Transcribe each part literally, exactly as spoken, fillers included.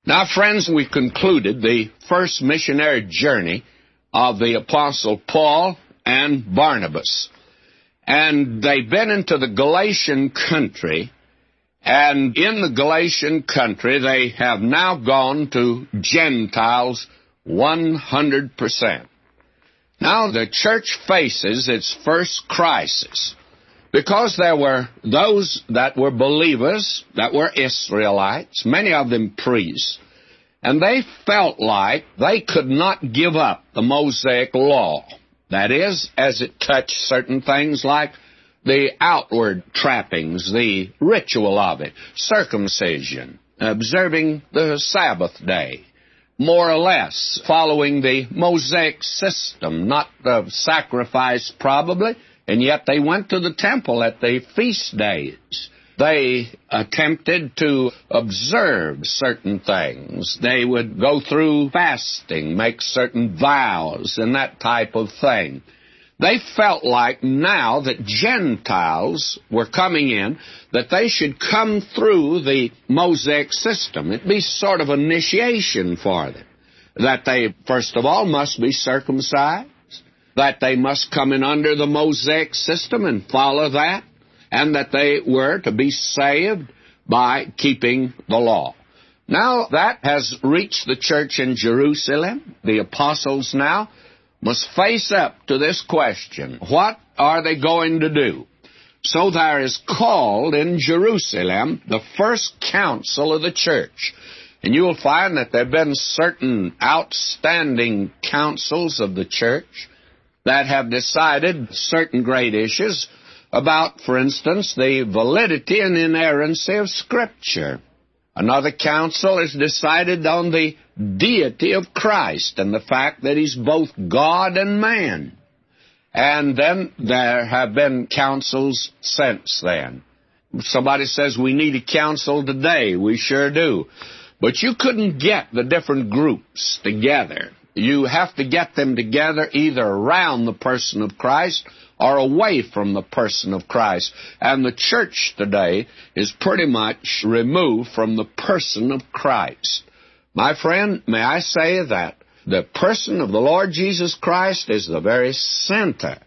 Now, friends, we concluded the first missionary journey of the Apostle Paul and Barnabas. And they've been into the Galatian country, and in the Galatian country they have now gone to Gentiles one hundred percent. Now the church faces its first crisis, because there were those that were believers, that were Israelites, many of them priests, and they felt like they could not give up the Mosaic law. That is, as it touched certain things like the outward trappings, the ritual of it, circumcision, observing the Sabbath day, more or less following the Mosaic system, not the sacrifice probably, and yet they went to the temple at the feast days. They attempted to observe certain things. They would go through fasting, make certain vows, and that type of thing. They felt like now that Gentiles were coming in, that they should come through the Mosaic system. It'd be sort of initiation for them. That they, first of all, must be circumcised, that they must come in under the Mosaic system and follow that, and that they were to be saved by keeping the law. Now that has reached the church in Jerusalem. The apostles now must face up to this question. What are they going to do? So there is called in Jerusalem the first council of the church. And you will find that there have been certain outstanding councils of the church that have decided certain great issues about, for instance, the validity and inerrancy of Scripture. Another council has decided on the deity of Christ and the fact that He's both God and man. And then there have been councils since then. Somebody says we need a council today. We sure do. But you couldn't get the different groups together. You have to get them together either around the person of Christ or away from the person of Christ. And the church today is pretty much removed from the person of Christ. My friend, may I say that the person of the Lord Jesus Christ is the very center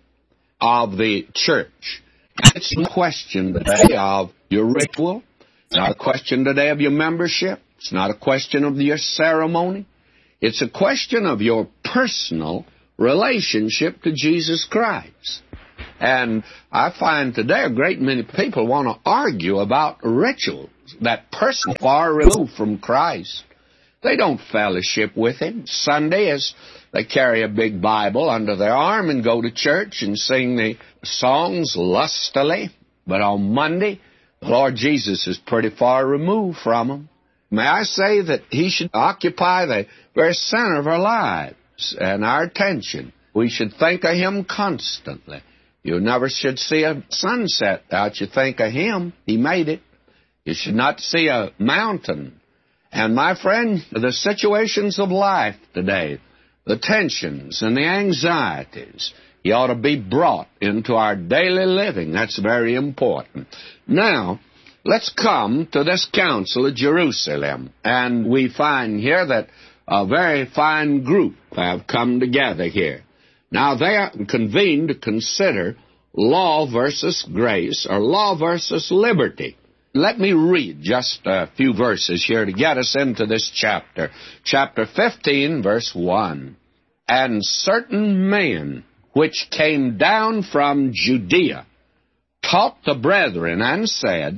of the church. It's not a question today of your ritual. It's not a question today of your membership. It's not a question of your ceremony. It's a question of your personal relationship to Jesus Christ. And I find today a great many people want to argue about rituals, that person far removed from Christ. They don't fellowship with Him. Sunday is they carry a big Bible under their arm and go to church and sing the songs lustily. But on Monday, the Lord Jesus is pretty far removed from them. May I say that He should occupy the very center of our lives and our attention. We should think of Him constantly. You never should see a sunset without you think of Him. He made it. You should not see a mountain. And my friend, the situations of life today, the tensions and the anxieties, you ought to be brought into our daily living. That's very important. Now, let's come to this council of Jerusalem. And we find here that a very fine group have come together here. Now, they are convened to consider law versus grace, or law versus liberty. Let me read just a few verses here to get us into this chapter. Chapter fifteen, verse one. And certain men which came down from Judea taught the brethren and said,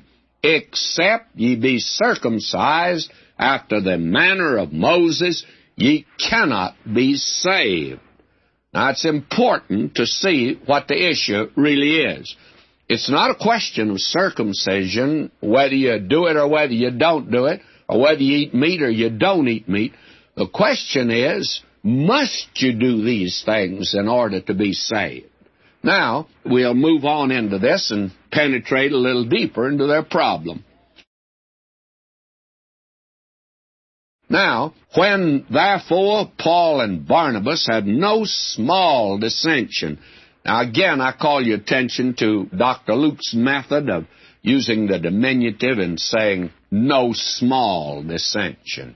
Except ye be circumcised after the manner of Moses, ye cannot be saved. Now, it's important to see what the issue really is. It's not a question of circumcision, whether you do it or whether you don't do it, or whether you eat meat or you don't eat meat. The question is, must you do these things in order to be saved? Now, we'll move on into this and penetrate a little deeper into their problem. Now, when, therefore, Paul and Barnabas had no small dissension. Now, again, I call your attention to Doctor Luke's method of using the diminutive and saying no small dissension.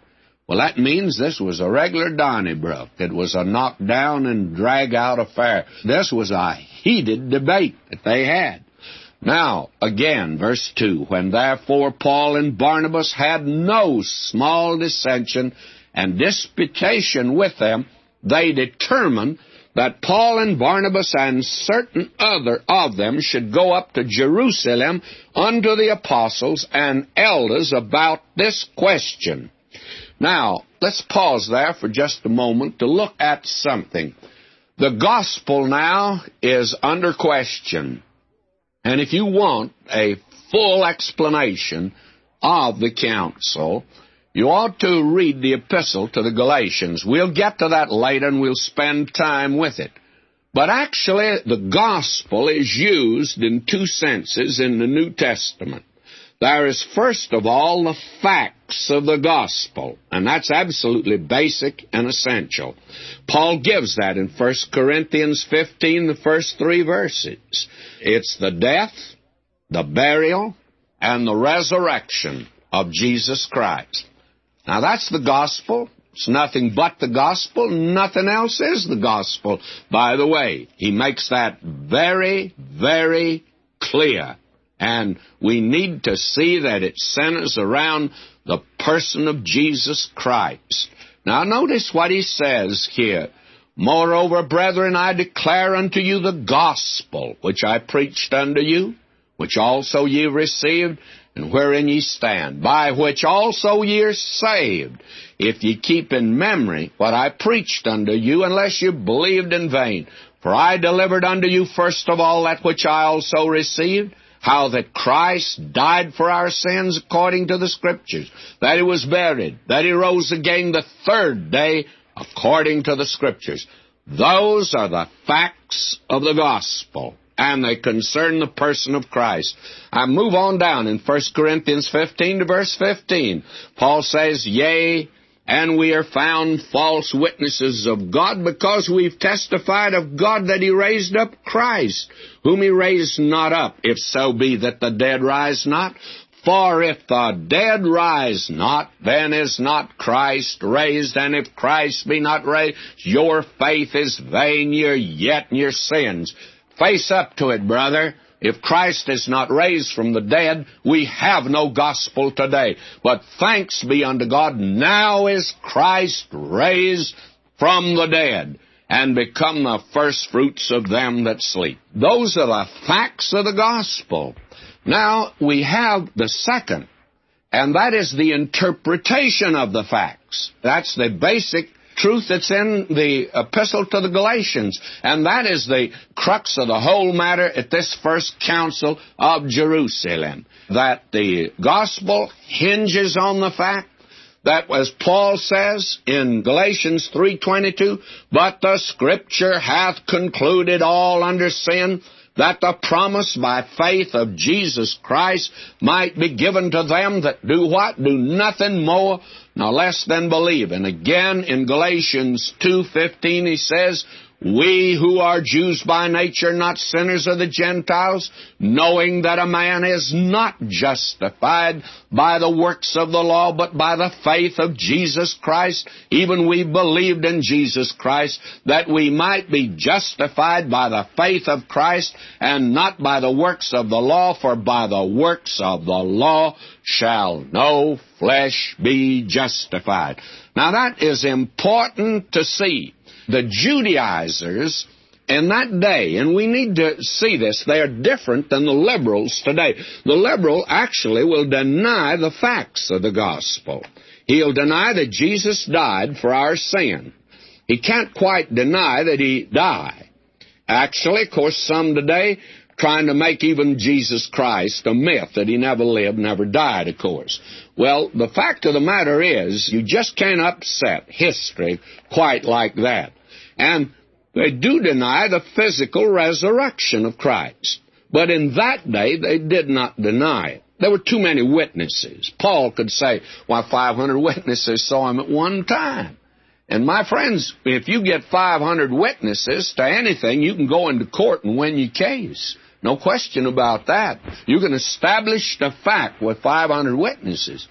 Well, that means this was a regular Donnybrook. It was a knock-down and drag-out affair. This was a heated debate that they had. Now, again, verse two, when therefore Paul and Barnabas had no small dissension and disputation with them, they determined that Paul and Barnabas and certain other of them should go up to Jerusalem unto the apostles and elders about this question. Now, let's pause there for just a moment to look at something. The gospel now is under question. And if you want a full explanation of the council, you ought to read the epistle to the Galatians. We'll get to that later and we'll spend time with it. But actually, the gospel is used in two senses in the New Testament. There is, first of all, the facts of the gospel, and that's absolutely basic and essential. Paul gives that in First Corinthians fifteen, the first three verses. It's the death, the burial, and the resurrection of Jesus Christ. Now, that's the gospel. It's nothing but the gospel. Nothing else is the gospel. By the way, he makes that very, very clear. And we need to see that it centers around the person of Jesus Christ. Now, notice what he says here. Moreover, brethren, I declare unto you the gospel which I preached unto you, which also ye received, and wherein ye stand, by which also ye are saved, if ye keep in memory what I preached unto you, unless you believed in vain. For I delivered unto you first of all that which I also received, how that Christ died for our sins according to the Scriptures, that he was buried, that he rose again the third day according to the Scriptures. Those are the facts of the gospel, and they concern the person of Christ. I move on down in First Corinthians fifteen to verse fifteen. Paul says, Yea, and we are found false witnesses of God, because we've testified of God that he raised up Christ, whom he raised not up, if so be that the dead rise not. For if the dead rise not, then is not Christ raised. And if Christ be not raised, your faith is vain, you're yet in your sins. Face up to it, brother. If Christ is not raised from the dead, we have no gospel today. But thanks be unto God, now is Christ raised from the dead, and become the first fruits of them that sleep. Those are the facts of the gospel. Now, we have the second, and that is the interpretation of the facts. That's the basic truth that's in the epistle to the Galatians, and that is the crux of the whole matter at this first council of Jerusalem, that the gospel hinges on the fact that, as Paul says in Galatians three twenty-two, but the Scripture hath concluded all under sin, that the promise by faith of Jesus Christ might be given to them that do what? Do nothing more nor less than believe. And again in Galatians two fifteen he says, We who are Jews by nature, not sinners of the Gentiles, knowing that a man is not justified by the works of the law, but by the faith of Jesus Christ, even we believed in Jesus Christ, that we might be justified by the faith of Christ, and not by the works of the law, for by the works of the law shall no flesh be justified. Now that is important to see. The Judaizers in that day, and we need to see this, they are different than the liberals today. The liberal actually will deny the facts of the gospel. He'll deny that Jesus died for our sin. He can't quite deny that he died. Actually, of course, some today trying to make even Jesus Christ a myth, that he never lived, never died, of course. Well, the fact of the matter is, you just can't upset history quite like that. And they do deny the physical resurrection of Christ. But in that day, they did not deny it. There were too many witnesses. Paul could say, why, five hundred witnesses saw him at one time. And my friends, if you get five hundred witnesses to anything, you can go into court and win your case. No question about that. You can establish the fact with five hundred witnesses.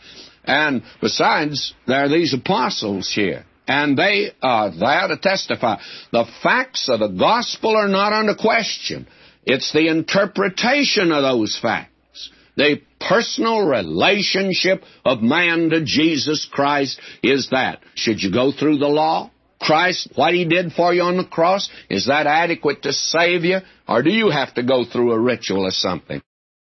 And besides, there are these apostles here, and they are there to testify. The facts of the gospel are not under question. It's the interpretation of those facts. The personal relationship of man to Jesus Christ is that. Should you go through the law? Christ, what He did for you on the cross, is that adequate to save you? Or do you have to go through a ritual or something?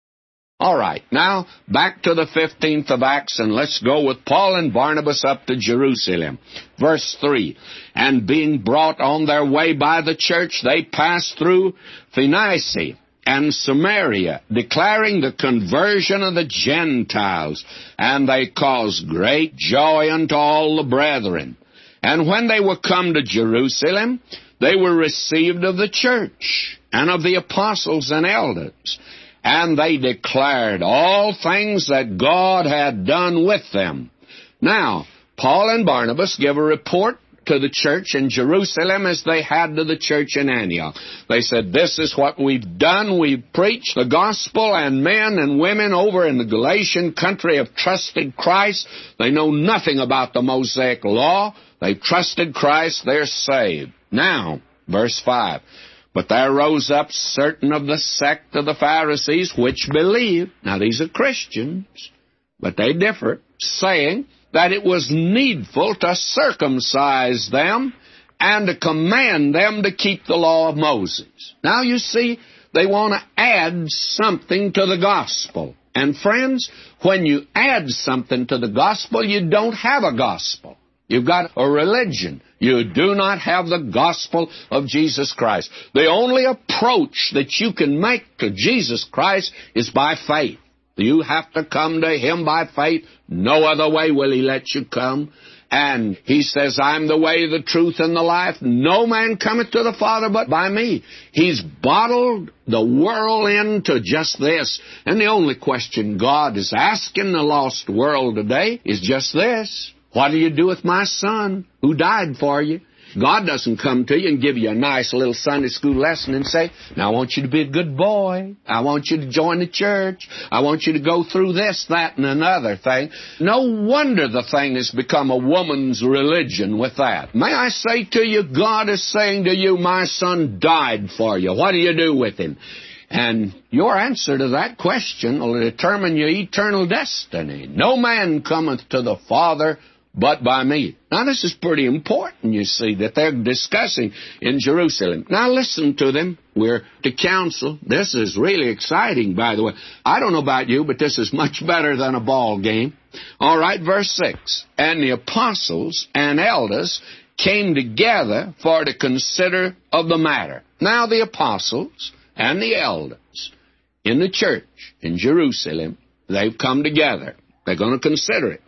All right, now back to the fifteenth of Acts, and let's go with Paul and Barnabas up to Jerusalem. Verse three, and being brought on their way by the church, they passed through Phoenicia and Samaria, declaring the conversion of the Gentiles, and they caused great joy unto all the brethren. And when they were come to Jerusalem, they were received of the church and of the apostles and elders. And they declared all things that God had done with them. Now, Paul and Barnabas give a report to the church in Jerusalem as they had to the church in Antioch. They said, this is what we've done. We've preached the gospel, and men and women over in the Galatian country have trusted Christ. They know nothing about the Mosaic law. They've trusted Christ. They're saved. Now, verse five. But there rose up certain of the sect of the Pharisees which believed. Now, these are Christians, but they differ, saying that it was needful to circumcise them and to command them to keep the law of Moses. Now, you see, they want to add something to the gospel. And friends, when you add something to the gospel, you don't have a gospel. You've got a religion. You do not have the gospel of Jesus Christ. The only approach that you can make to Jesus Christ is by faith. You have to come to Him by faith. No other way will He let you come. And He says, I'm the way, the truth, and the life. No man cometh to the Father but by me. He's bottled the world into just this. And the only question God is asking the lost world today is just this. What do you do with my son who died for you? God doesn't come to you and give you a nice little Sunday school lesson and say, now I want you to be a good boy. I want you to join the church. I want you to go through this, that, and another thing. No wonder the thing has become a woman's religion with that. May I say to you, God is saying to you, my son died for you. What do you do with him? And your answer to that question will determine your eternal destiny. No man cometh to the Father but by me. Now, this is pretty important, you see, that they're discussing in Jerusalem. Now, listen to them. We're to counsel. This is really exciting, by the way. I don't know about you, but this is much better than a ball game. All right, verse six. And the apostles and elders came together for to consider of the matter. Now, the apostles and the elders in the church in Jerusalem, they've come together. They're going to consider it.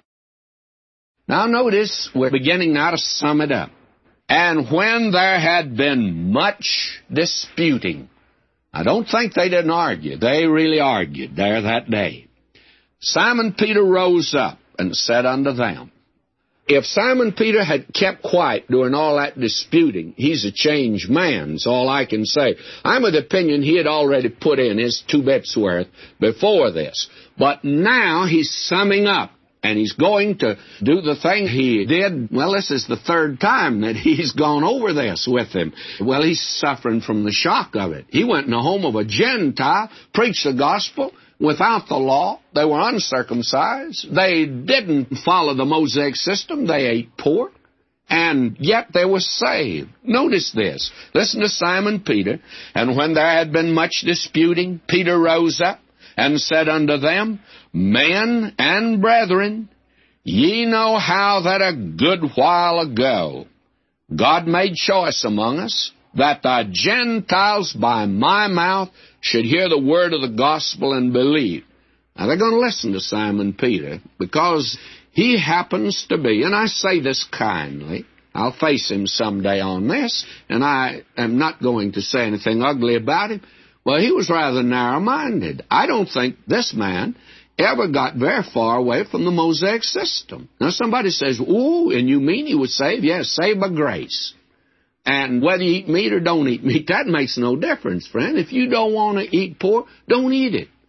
Now notice, we're beginning now to sum it up. And when there had been much disputing, I don't think they didn't argue. They really argued there that day. Simon Peter rose up and said unto them, if Simon Peter had kept quiet during all that disputing, he's a changed man, is all I can say. I'm of the opinion he had already put in his two bits worth before this. But now he's summing up. And he's going to do the thing he did. Well, this is the third time that he's gone over this with him. Well, he's suffering from the shock of it. He went in the home of a Gentile, preached the gospel without the law. They were uncircumcised. They didn't follow the Mosaic system. They ate pork. And yet they were saved. Notice this. Listen to Simon Peter. And when there had been much disputing, Peter rose up and said unto them, men and brethren, ye know how that a good while ago God made choice among us, that the Gentiles by my mouth should hear the word of the gospel and believe. Now they're going to listen to Simon Peter, because he happens to be, and I say this kindly, I'll face him someday on this, and I am not going to say anything ugly about him. Well, he was rather narrow-minded. I don't think this man ever got very far away from the Mosaic system. Now, somebody says, ooh, and you mean he was saved? Yes, saved by grace. And whether you eat meat or don't eat meat, that makes no difference, friend. If you don't want to eat pork, don't eat it.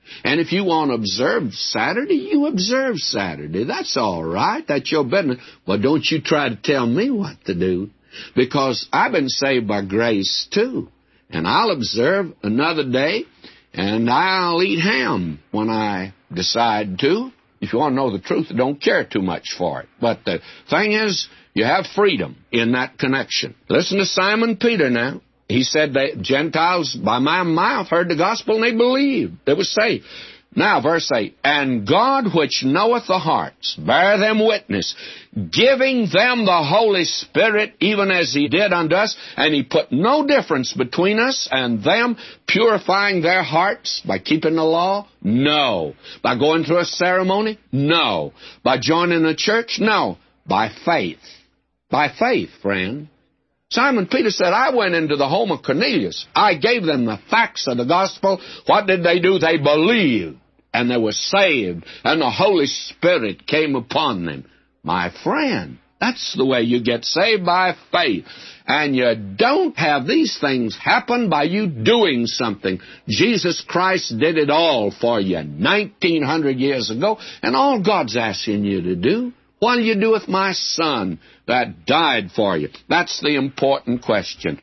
And if you want to observe Saturday, you observe Saturday. That's all right. That's your business. But don't you try to tell me what to do, because I've been saved by grace too. And I'll observe another day, and I'll eat ham when I decide to. If you want to know the truth, I don't care too much for it. But the thing is, you have freedom in that connection. Listen to Simon Peter now. He said that Gentiles by my mouth heard the gospel and they believed. They were saved. Now, verse eight, and God which knoweth the hearts, bear them witness, giving them the Holy Spirit, even as he did unto us, and he put no difference between us and them, purifying their hearts by keeping the law? No. By going through a ceremony? No. By joining a church? No. By faith. By faith, friend. Simon Peter said, I went into the home of Cornelius. I gave them the facts of the gospel. What did they do? They believed, and they were saved, and the Holy Spirit came upon them. My friend, that's the way you get saved, by faith. And you don't have these things happen by you doing something. Jesus Christ did it all for you nineteen hundred years ago, and all God's asking you to do, what will you do with my son that died for you? That's the important question.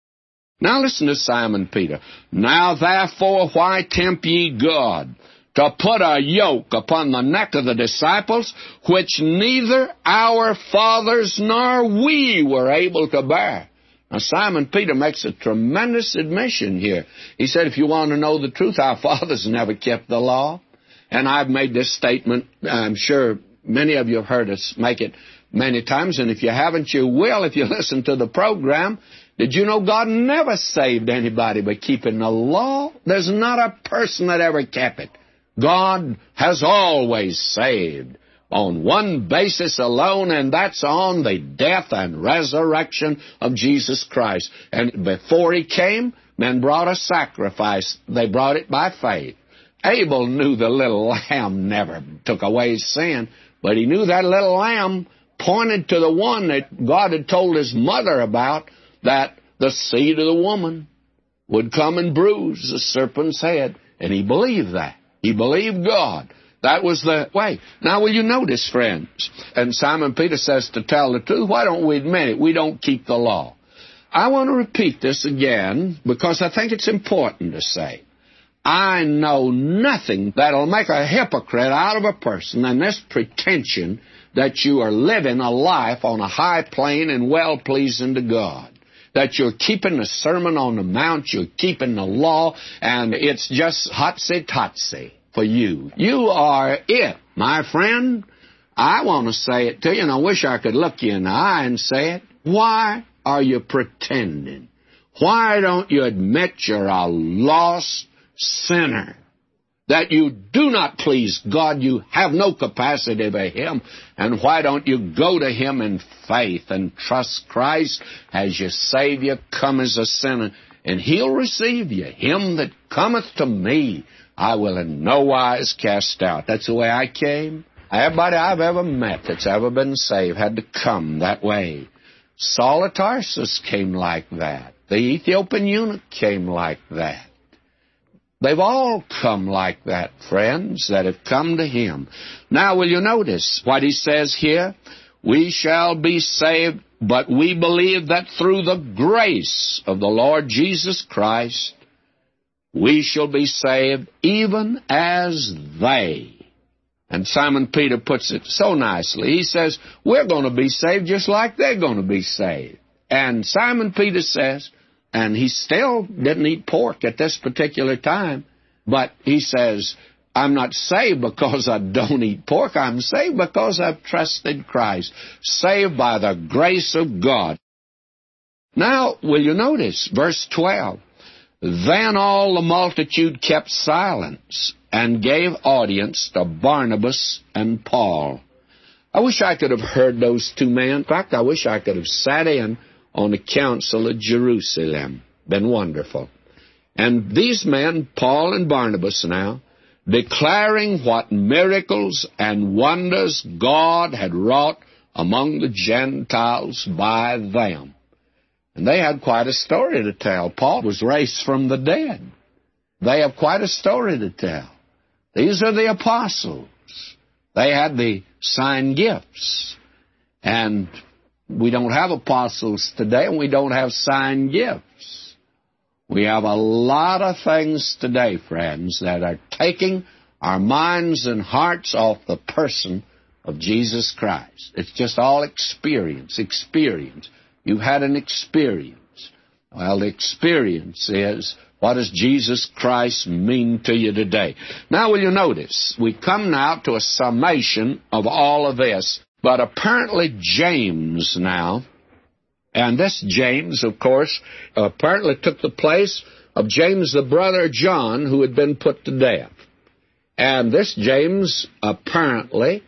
Now listen to Simon Peter. Now therefore, why tempt ye God to put a yoke upon the neck of the disciples, which neither our fathers nor we were able to bear? Now Simon Peter makes a tremendous admission here. He said, if you want to know the truth, our fathers never kept the law. And I've made this statement, I'm sure many of you have heard us make it many times, and if you haven't, you will if you listen to the program. Did you know God never saved anybody by keeping the law? There's not a person that ever kept it. God has always saved on one basis alone, and that's on the death and resurrection of Jesus Christ. And before he came, men brought a sacrifice. They brought it by faith. Abel knew the little lamb never took away sin, but he knew that little lamb pointed to the one that God had told his mother about, that the seed of the woman would come and bruise the serpent's head. And he believed that. He believed God. That was the way. Now, will you notice, friends, and Simon Peter says, to tell the truth, why don't we admit it? We don't keep the law. I want to repeat this again because I think it's important to say. I know nothing that'll make a hypocrite out of a person than this pretension that you are living a life on a high plane and well-pleasing to God. That you're keeping the Sermon on the Mount, you're keeping the law, and it's just hotsy-totsy for you. You are it, my friend. I want to say it to you, and I wish I could look you in the eye and say it. Why are you pretending? Why don't you admit you're a lost sinner, that you do not please God, you have no capacity for him, and why don't you go to him in faith and trust Christ as your Savior, come as a sinner, and he'll receive you. Him that cometh to me, I will in no wise cast out. That's the way I came. Everybody I've ever met that's ever been saved had to come that way. Saul of Tarsus came like that. The Ethiopian eunuch came like that. They've all come like that, friends, that have come to him. Now, will you notice what he says here? We shall be saved, but we believe that through the grace of the Lord Jesus Christ, we shall be saved even as they. And Simon Peter puts it so nicely. He says, we're going to be saved just like they're going to be saved. And Simon Peter says, and he still didn't eat pork at this particular time, but he says, I'm not saved because I don't eat pork. I'm saved because I've trusted Christ. Saved by the grace of God. Now, will you notice verse twelve? Then all the multitude kept silence and gave audience to Barnabas and Paul. I wish I could have heard those two men. In fact, I wish I could have sat in on the council at Jerusalem. Been wonderful. And these men, Paul and Barnabas now, declaring what miracles and wonders God had wrought among the Gentiles by them. And they had quite a story to tell. Paul was raised from the dead. They have quite a story to tell. These are the apostles. They had the sign gifts. And we don't have apostles today, and we don't have sign gifts. We have a lot of things today, friends, that are taking our minds and hearts off the person of Jesus Christ. It's just all experience, experience. You've had an experience. Well, the experience is, what does Jesus Christ mean to you today? Now, will you notice, we come now to a summation of all of this, but apparently James now, and this James, of course, apparently took the place of James, the brother of John, who had been put to death. And this James, apparently,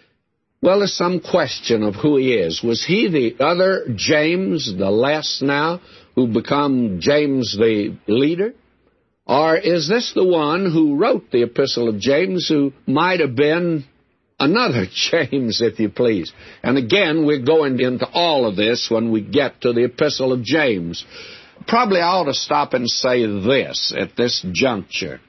well, there's some question of who he is. Was he the other James, the less now, who become James the leader? Or is this the one who wrote the Epistle of James, who might have been another James, if you please? And again, we're going into all of this when we get to the Epistle of James. Probably I ought to stop and say this at this juncture.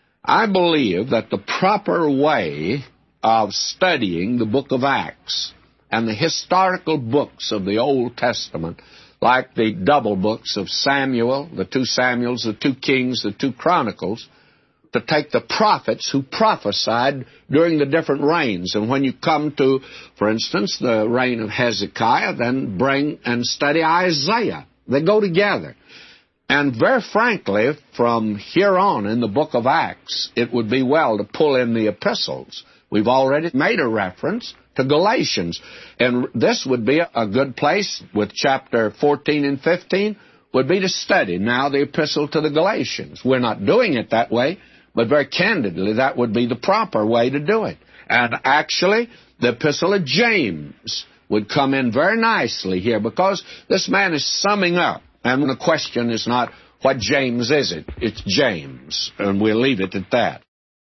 I believe that the proper way of studying the book of Acts and the historical books of the Old Testament, like the double books of Samuel, the two Samuels, the two Kings, the two Chronicles, to take the prophets who prophesied during the different reigns. And when you come to, for instance, the reign of Hezekiah, then bring and study Isaiah. They go together. And very frankly, from here on in the book of Acts, it would be well to pull in the epistles. We've already made a reference to Galatians. And this would be a good place with chapter fourteen and fifteen, would be to study now the epistle to the Galatians. We're not doing it that way, but very candidly, that would be the proper way to do it. And actually, the epistle of James would come in very nicely here, because this man is summing up. And the question is not, what James is it? It's James. And we'll leave it at that.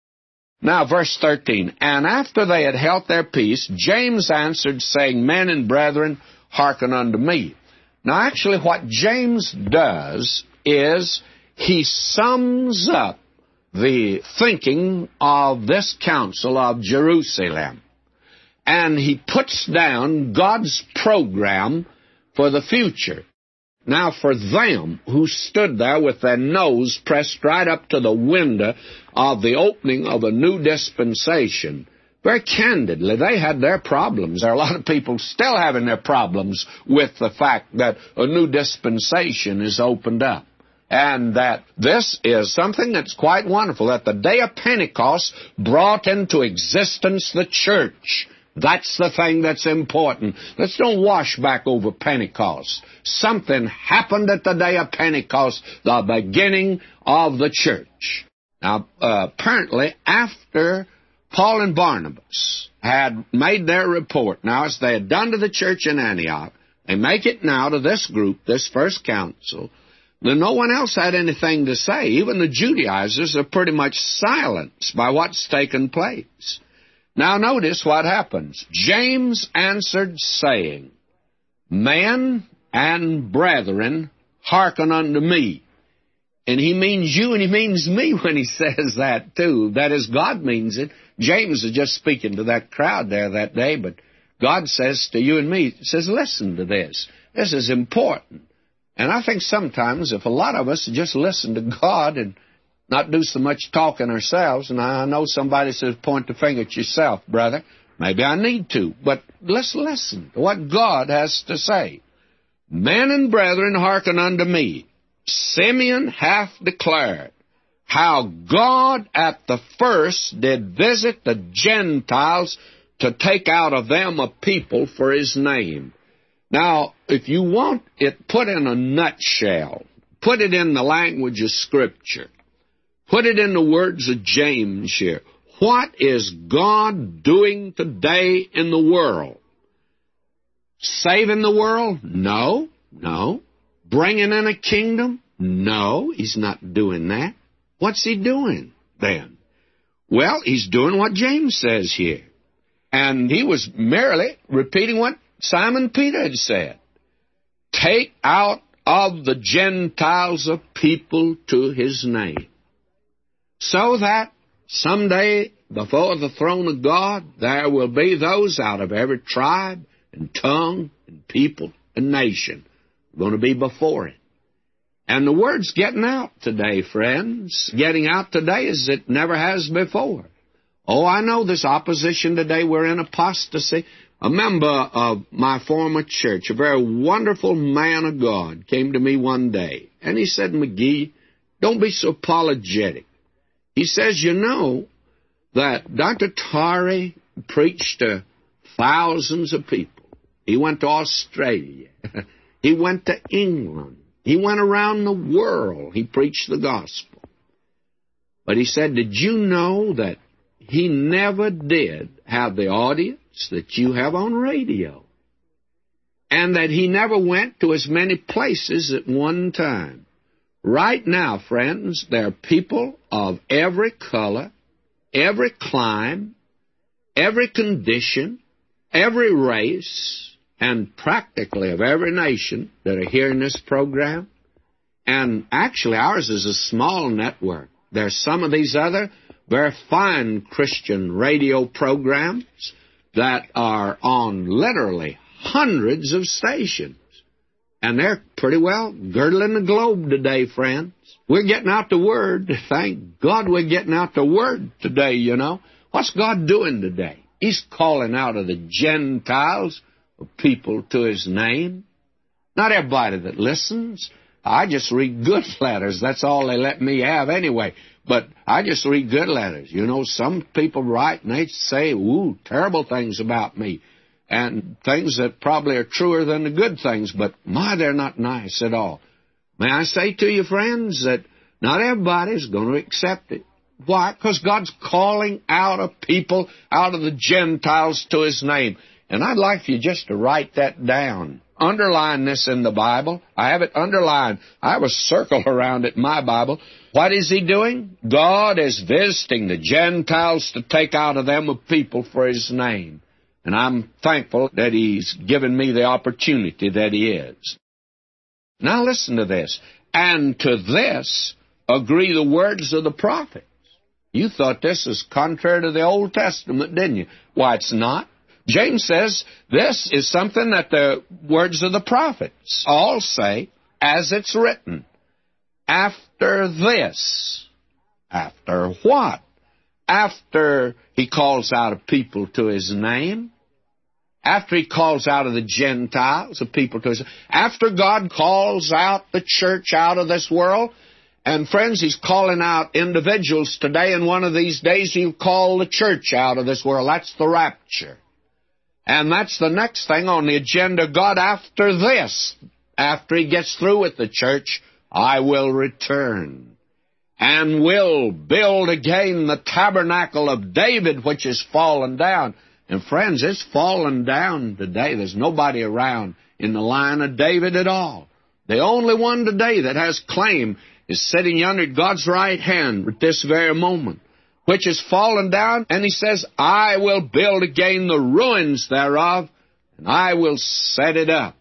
Now, verse thirteen, and after they had held their peace, James answered, saying, Men and brethren, hearken unto me. Now, actually, what James does is he sums up the thinking of this council of Jerusalem. And he puts down God's program for the future. Now, for them who stood there with their nose pressed right up to the window of the opening of a new dispensation, very candidly, they had their problems. There are a lot of people still having their problems with the fact that a new dispensation is opened up. And that this is something that's quite wonderful, that the day of Pentecost brought into existence the church. That's the thing that's important. Let's don't wash back over Pentecost. Something happened at the day of Pentecost, the beginning of the church. Now, uh, apparently, after Paul and Barnabas had made their report, now as they had done to the church in Antioch, they make it now to this group, this first council, then no one else had anything to say. Even the Judaizers are pretty much silenced by what's taken place. Now notice what happens. James answered, saying, Men and brethren, hearken unto me. And he means you and he means me when he says that too. That is, God means it. James is just speaking to that crowd there that day, but God says to you and me, he says, listen to this. This is important. And I think sometimes if a lot of us just listen to God and not do so much talking ourselves, and I know somebody says, point the finger at yourself, brother. Maybe I need to, but let's listen to what God has to say. Men and brethren, hearken unto me. Simeon hath declared how God at the first did visit the Gentiles to take out of them a people for his name. Now, if you want it put in a nutshell, put it in the language of Scripture, put it in the words of James here. What is God doing today in the world? Saving the world? No, no. Bringing in a kingdom? No, he's not doing that. What's he doing then? Well, he's doing what James says here. And he was merely repeating what Simon Peter had said. Take out of the Gentiles a people to his name. So that someday before the throne of God, there will be those out of every tribe and tongue and people and nation going to be before it. And the word's getting out today, friends. Getting out today as it never has before. Oh, I know this opposition today. We're in apostasy. A member of my former church, a very wonderful man of God, came to me one day, and he said, McGee, don't be so apologetic. He says, you know that Doctor Torrey preached to thousands of people. He went to Australia. He went to England. He went around the world. He preached the gospel. But he said, did you know that he never did have the audience that you have on radio? And that he never went to as many places at one time. Right now, friends, there are people of every color, every clime, every condition, every race, and practically of every nation that are hearing this program. And actually, ours is a small network. There's some of these other very fine Christian radio programs that are on literally hundreds of stations. And they're pretty well girdling the globe today, friends. We're getting out the word. Thank God we're getting out the word today, you know. What's God doing today? He's calling out of the Gentiles people to His name. Not everybody that listens. I just read good letters. That's all they let me have anyway. But I just read good letters. You know, some people write and they say, ooh, terrible things about me. And things that probably are truer than the good things. But, my, they're not nice at all. May I say to you, friends, that not everybody's going to accept it. Why? Because God's calling out of people, out of the Gentiles to His name. And I'd like for you just to write that down. Underline this in the Bible. I have it underlined. I have a circle around it in my Bible. What is He doing? God is visiting the Gentiles to take out of them a people for His name. And I'm thankful that He's given me the opportunity that He is. Now listen to this. And to this agree the words of the prophets. You thought this was contrary to the Old Testament, didn't you? Why, it's not. James says this is something that the words of the prophets all say, as it's written. After this. After what? After He calls out of people to His name. After He calls out of the Gentiles, of people to His name. After God calls out the church out of this world. And friends, He's calling out individuals today, and one of these days He'll call the church out of this world. That's the rapture. And that's the next thing on the agenda of God. After this, after He gets through with the church, I will return and will build again the tabernacle of David, which is fallen down. And friends, it's fallen down today. There's nobody around in the line of David at all. The only one today that has claim is sitting yonder at God's right hand at this very moment, which is fallen down, and He says, I will build again the ruins thereof, and I will set it up.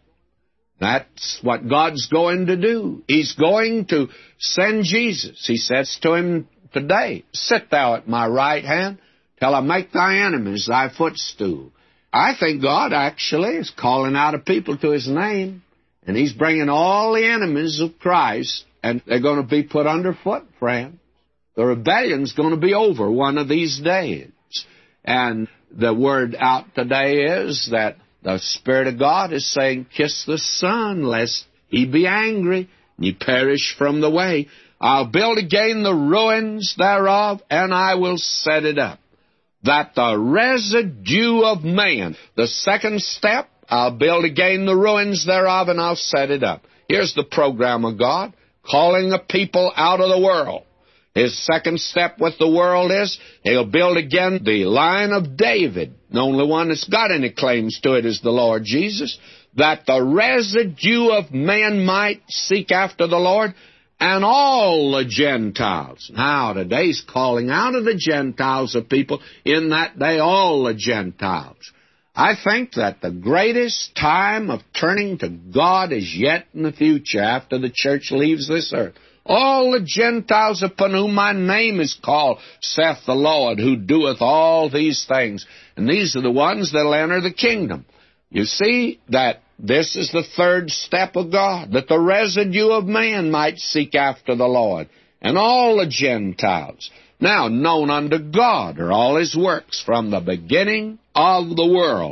That's what God's going to do. He's going to send Jesus. He says to Him today, sit thou at my right hand till I make thy enemies thy footstool. I think God actually is calling out a people to His name, and He's bringing all the enemies of Christ, and they're going to be put underfoot, friend. The rebellion's going to be over one of these days. And the word out today is that the Spirit of God is saying, kiss the Son, lest He be angry, and ye perish from the way. I'll build again the ruins thereof, and I will set it up. That the residue of man, the second step, I'll build again the ruins thereof, and I'll set it up. Here's the program of God, calling a people out of the world. His second step with the world is He'll build again the line of David. The only one that's got any claims to it is the Lord Jesus, that the residue of men might seek after the Lord, and all the Gentiles. Now, today's calling out of the Gentiles of people, in that day all the Gentiles. I think that the greatest time of turning to God is yet in the future, after the church leaves this earth. All the Gentiles upon whom my name is called, saith the Lord, who doeth all these things. And these are the ones that will enter the kingdom. You see that this is the third step of God, that the residue of man might seek after the Lord, and all the Gentiles. Now, known unto God are all his works from the beginning of the world.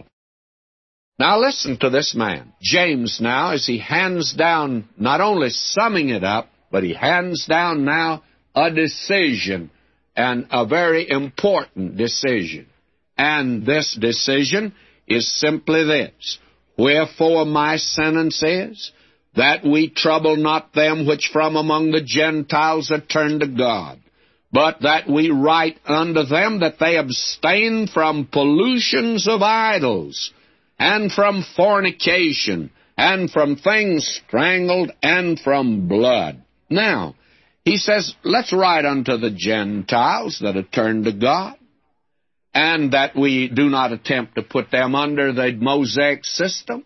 Now listen to this man, James, now, as he hands down, not only summing it up, but he hands down now a decision, and a very important decision. And this decision is simply this: Wherefore my sentence is, that we trouble not them which from among the Gentiles are turned to God, but that we write unto them that they abstain from pollutions of idols, and from fornication, and from things strangled, and from blood. Now, he says, let's write unto the Gentiles that are turned to God, and that we do not attempt to put them under the Mosaic system,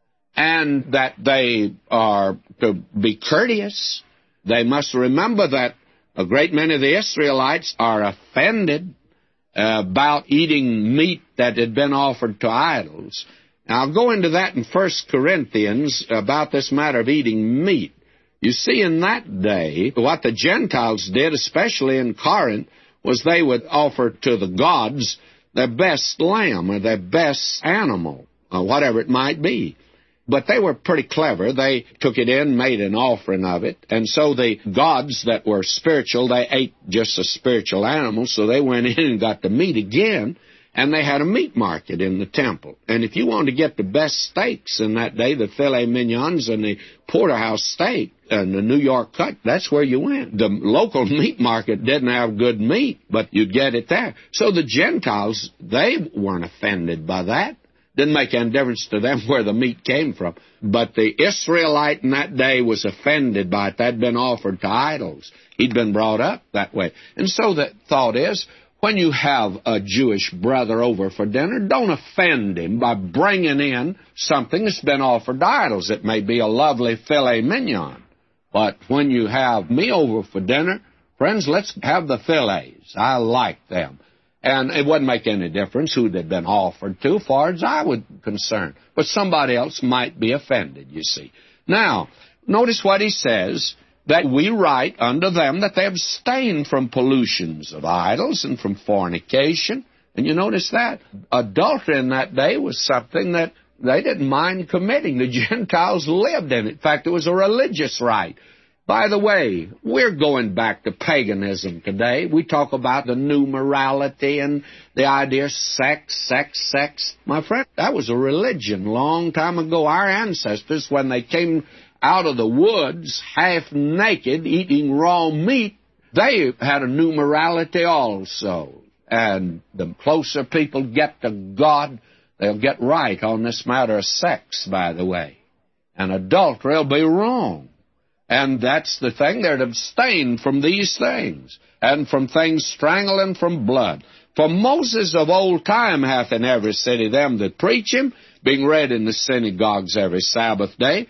and that they are to be courteous. They must remember that a great many of the Israelites are offended uh, about eating meat that had been offered to idols. Now, I'll go into that in First Corinthians about this matter of eating meat. You see, in that day, what the Gentiles did, especially in Corinth, was they would offer to the gods their best lamb or their best animal, or whatever it might be. But they were pretty clever. They took it in, made an offering of it, and so the gods that were spiritual, they ate just a spiritual animal, so they went in and got the meat again, and they had a meat market in the temple. And if you wanted to get the best steaks in that day, the filet mignons and the porterhouse steak and the New York cut, that's where you went. The local meat market didn't have good meat, but you'd get it there. So the Gentiles, they weren't offended by that. Didn't make any difference to them where the meat came from. But the Israelite in that day was offended by it. That had been offered to idols. He'd been brought up that way. And so the thought is, when you have a Jewish brother over for dinner, don't offend him by bringing in something that's been offered to idols. It may be a lovely filet mignon. But when you have me over for dinner, friends, let's have the fillets. I like them. And it wouldn't make any difference who they'd been offered to, as far as I was concerned. But somebody else might be offended, you see. Now, notice what he says, that we write unto them that they abstain from pollutions of idols and from fornication. And you notice that. Adultery in that day was something that they didn't mind committing. The Gentiles lived in it. In fact, it was a religious rite. By the way, we're going back to paganism today. We talk about the new morality and the idea of sex, sex, sex. My friend, that was a religion a long time ago. Our ancestors, when they came out of the woods, half naked, eating raw meat, they had a new morality also. And the closer people get to God, they'll get right on this matter of sex, by the way. And adultery will be wrong. And that's the thing, they're to abstain from these things, and from things strangled, and from blood. For Moses of old time hath in every city them that preach him, being read in the synagogues every Sabbath day.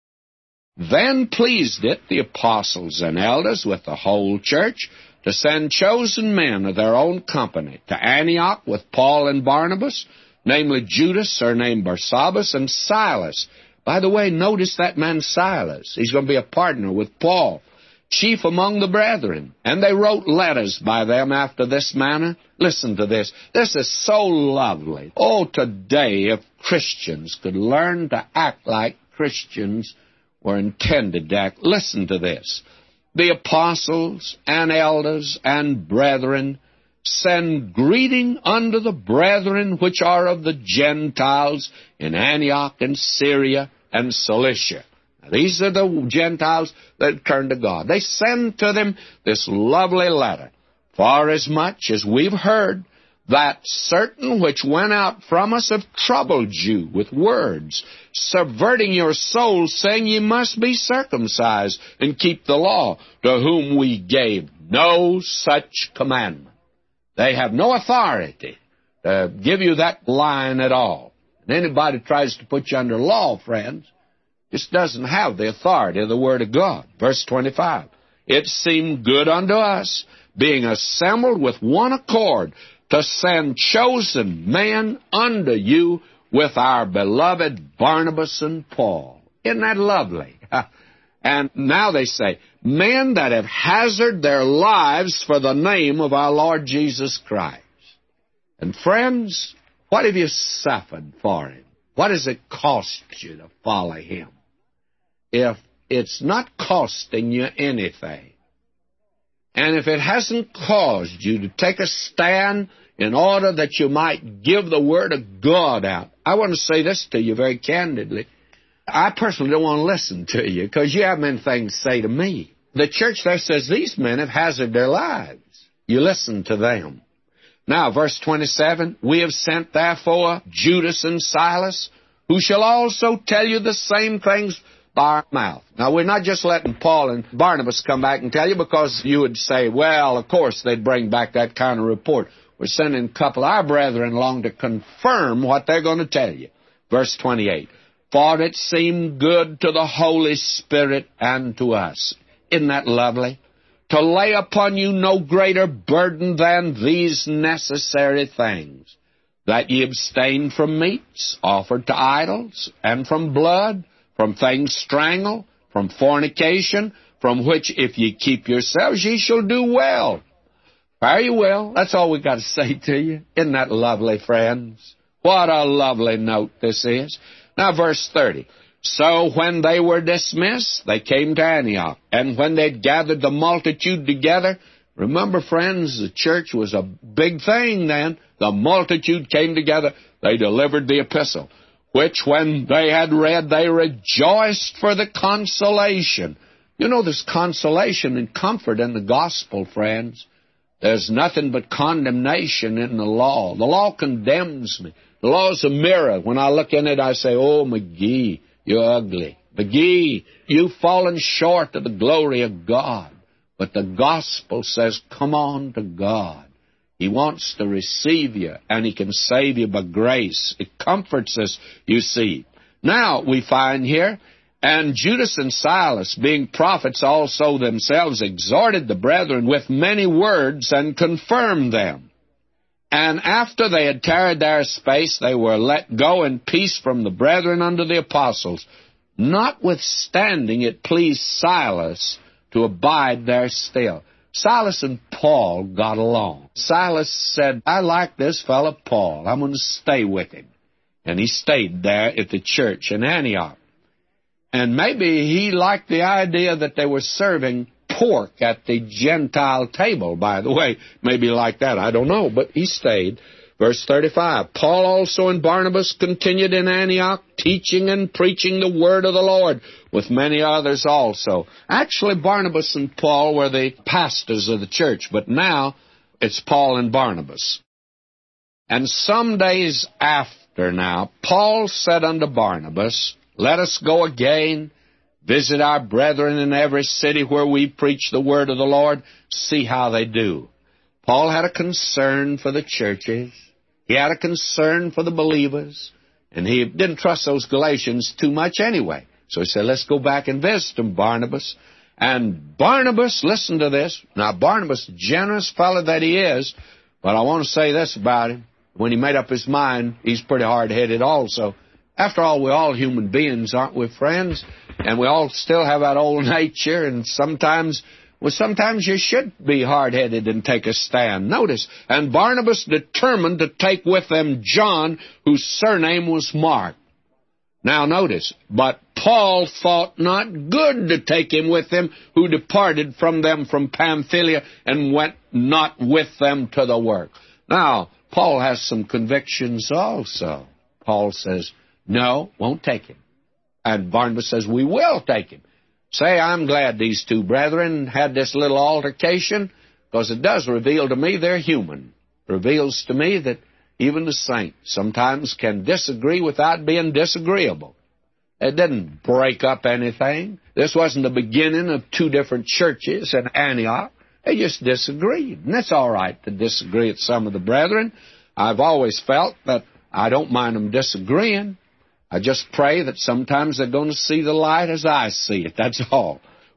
Then pleased it the apostles and elders with the whole church to send chosen men of their own company to Antioch with Paul and Barnabas, namely Judas, surnamed Barsabbas, and Silas. By the way, notice that man Silas. He's going to be a partner with Paul, chief among the brethren. And they wrote letters by them after this manner. Listen to this. This is so lovely. Oh, today, if Christians could learn to act like Christians were intended to act. Listen to this. The apostles and elders and brethren send greeting unto the brethren which are of the Gentiles in Antioch and Syria and Cilicia. Now, these are the Gentiles that turn to God. They send to them this lovely letter. For as much as we've heard that certain which went out from us have troubled you with words, subverting your souls, saying ye must be circumcised and keep the law, to whom we gave no such commandment. They have no authority to give you that line at all. And anybody tries to put you under law, friends, just doesn't have the authority of the Word of God. Verse twenty-five, it seemed good unto us, being assembled with one accord, to send chosen men unto you with our beloved Barnabas and Paul. Isn't that lovely? And now they say, men that have hazarded their lives for the name of our Lord Jesus Christ. And friends, what have you suffered for Him? What does it cost you to follow Him? If it's not costing you anything, and if it hasn't caused you to take a stand in order that you might give the Word of God out, I want to say this to you very candidly. I personally don't want to listen to you because you have many things to say to me. The church there says these men have hazarded their lives. You listen to them. Now, verse twenty-seven, we have sent therefore Judas and Silas, who shall also tell you the same things by our mouth. Now, we're not just letting Paul and Barnabas come back and tell you because you would say, well, of course they'd bring back that kind of report. We're sending a couple of our brethren along to confirm what they're going to tell you. Verse twenty-eight, for it seemed good to the Holy Spirit and to us. Isn't that lovely? To lay upon you no greater burden than these necessary things, that ye abstain from meats offered to idols, and from blood, from things strangled, from fornication, from which if ye keep yourselves, ye shall do well. Fare you well. That's all we've got to say to you. Isn't that lovely, friends? What a lovely note this is. Now, verse thirty. So when they were dismissed, they came to Antioch. And when they'd gathered the multitude together, remember, friends, the church was a big thing then. The multitude came together. They delivered the epistle, which when they had read, they rejoiced for the consolation. You know, there's consolation and comfort in the gospel, friends. There's nothing but condemnation in the law. The law condemns me. The law is a mirror. When I look in it, I say, oh, McGee, you're ugly. McGee, you've fallen short of the glory of God. But the gospel says, come on to God. He wants to receive you, and He can save you by grace. It comforts us, you see. Now we find here, and Judas and Silas, being prophets also themselves, exhorted the brethren with many words and confirmed them. And after they had tarried there a space, they were let go in peace from the brethren unto the apostles. Notwithstanding, it pleased Silas to abide there still. Silas and Paul got along. Silas said, I like this fellow Paul. I'm going to stay with him. And he stayed there at the church in Antioch. And maybe he liked the idea that they were serving pork at the Gentile table, by the way. Maybe like that, I don't know, but he stayed. Verse thirty-five, Paul also and Barnabas continued in Antioch, teaching and preaching the word of the Lord, with many others also. Actually, Barnabas and Paul were the pastors of the church, but now it's Paul and Barnabas. And some days after now, Paul said unto Barnabas, let us go again, visit our brethren in every city where we preach the word of the Lord, see how they do. Paul had a concern for the churches. He had a concern for the believers. And he didn't trust those Galatians too much anyway. So he said, let's go back and visit them, Barnabas. And Barnabas, listen to this. Now, Barnabas, generous fellow that he is, but I want to say this about him. When he made up his mind, he's pretty hard-headed also. After all, we're all human beings, aren't we, friends? And we all still have that old nature, and sometimes, well, sometimes you should be hard-headed and take a stand. Notice, and Barnabas determined to take with them John, whose surname was Mark. Now notice, but Paul thought not good to take him with him, who departed from them from Pamphylia and went not with them to the work. Now, Paul has some convictions also. Paul says, no, won't take him. And Barnabas says, we will take him. Say, I'm glad these two brethren had this little altercation, because it does reveal to me they're human. It reveals to me that even the saints sometimes can disagree without being disagreeable. It didn't break up anything. This wasn't the beginning of two different churches in Antioch. They just disagreed. And that's all right to disagree with some of the brethren. I've always felt that I don't mind them disagreeing. I just pray that sometimes they're going to see the light as I see it. That's all.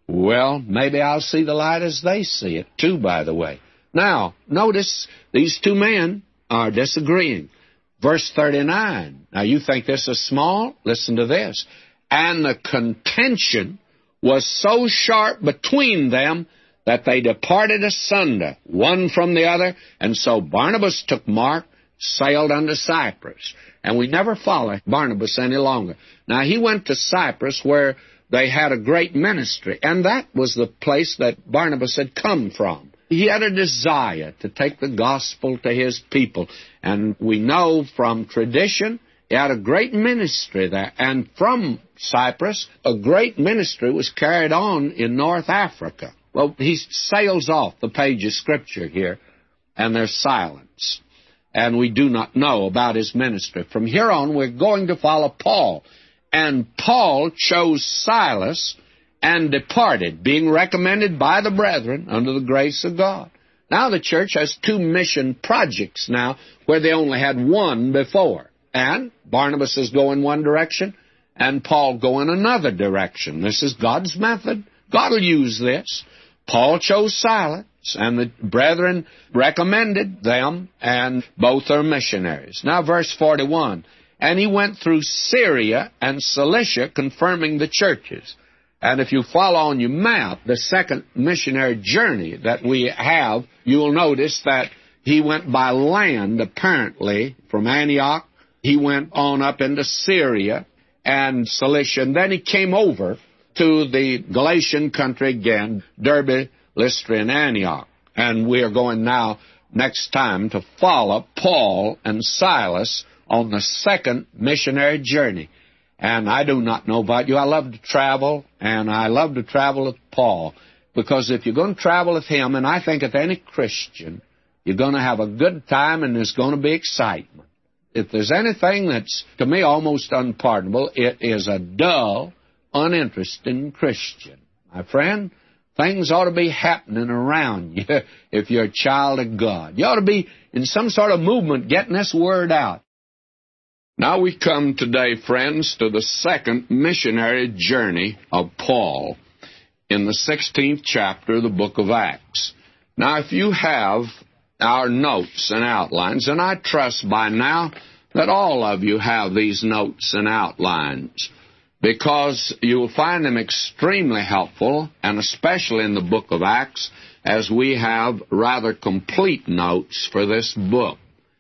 Well, maybe I'll see the light as they see it, too, by the way. Now, notice these two men are disagreeing. Verse thirty-nine. Now, you think this is small? Listen to this. And the contention was so sharp between them that they departed asunder, one from the other, and so Barnabas took Mark, sailed unto Cyprus. And we never follow Barnabas any longer. Now, he went to Cyprus where they had a great ministry, and that was the place that Barnabas had come from. He had a desire to take the gospel to his people, and we know from tradition he had a great ministry there. And from Cyprus, a great ministry was carried on in North Africa. Well, he sails off the page of Scripture here, and there's silence. And we do not know about his ministry. From here on, we're going to follow Paul. And Paul chose Silas and departed, being recommended by the brethren under the grace of God. Now the church has two mission projects now, where they only had one before. And Barnabas is going one direction, and Paul going another direction. This is God's method. God will use this. Paul chose Silas, and the brethren recommended them, and both are missionaries. Now, verse forty-one. And he went through Syria and Cilicia, confirming the churches. And if you follow on your map, the second missionary journey that we have, you'll notice that he went by land, apparently, from Antioch. He went on up into Syria and Cilicia, and then he came over to the Galatian country again, Derbe, Lystra, and Antioch. And we are going now, next time, to follow Paul and Silas on the second missionary journey. And I do not know about you. I love to travel, and I love to travel with Paul. Because if you're going to travel with him, and I think with any Christian, you're going to have a good time and there's going to be excitement. If there's anything that's, to me, almost unpardonable, it is a dull, uninteresting Christian. My friend, things ought to be happening around you if you're a child of God. You ought to be in some sort of movement getting this word out. Now we come today, friends, to the second missionary journey of Paul in the sixteenth chapter of the book of Acts. Now, if you have our notes and outlines, and I trust by now that all of you have these notes and outlines, because you will find them extremely helpful, and especially in the book of Acts, as we have rather complete notes for this book.